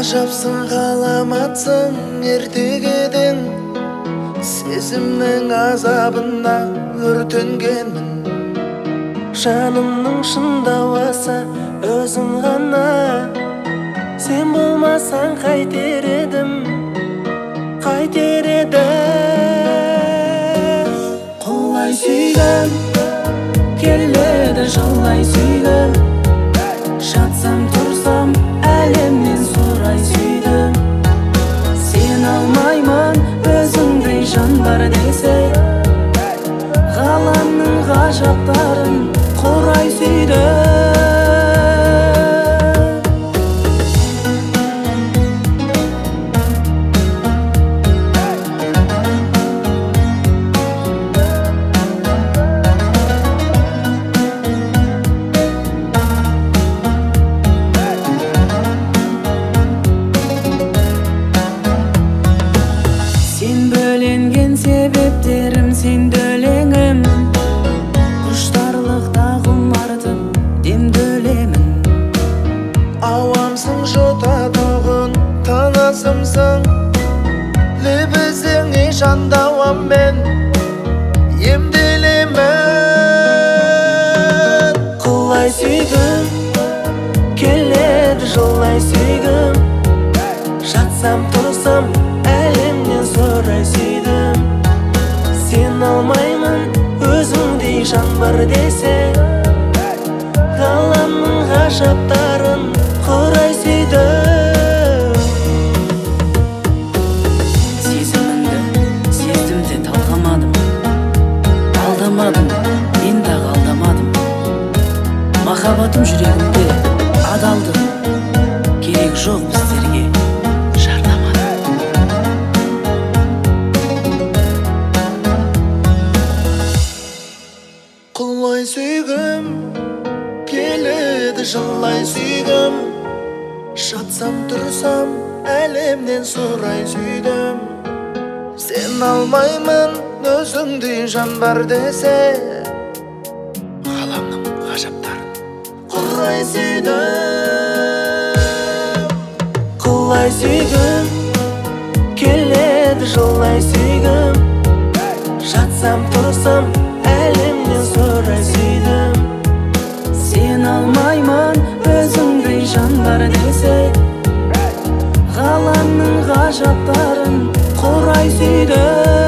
Ғажапсың, ғаламатсың ертегеден, сезімнің азабына өртенгенмін. Жанымның шындауасы өзің ғана, сен болмасаң қайтер едім, қайтер едім. Құлай сүйгім келеді, жылай сүйгім, жатсам тұрсам әлемнен сұрай сүйдім. Сен алмаймын өзіңдей жан бар десе, ғаламның ғажаптарын құрай сүйдім. Сен бөленген себептерім, сен өлеңім, құштарлықта құмартып демдөлемін. Ауамсың, жұтатұғын тынысымсың, лебізіңе жандауаммен емделемін. Құлай сүйгім келеді, жылай сүйгім, жатсам тұрсам әлемнен сұрай сүйдім. Сен алмаймын өзіңдей жан бар десе, ғаламның ғажаптарын құрай сүйдім. Сезіміңді сездім де талғамадым, алдамадым, мен дағы алдамадым. Махаббатым жүрегімде адалдық, керек жоқ біздерге жарнамадым. Құлай сүйгім келеді, жылай сүйгім, жатсам тұрсам әлемнен сұрай сүйдім. Сен алмаймын өзіңдей жан бар десе, ғаламның ғажаптарын құрай сүйдім. Құлай сүйгім келеді, жылай сүйгім, жатсам тұрсам әлемнен сұрай сүйдім. Сен алмаймын өзіңдей жан бар десе, ғаламның ғажаптарын құрай сүйдім.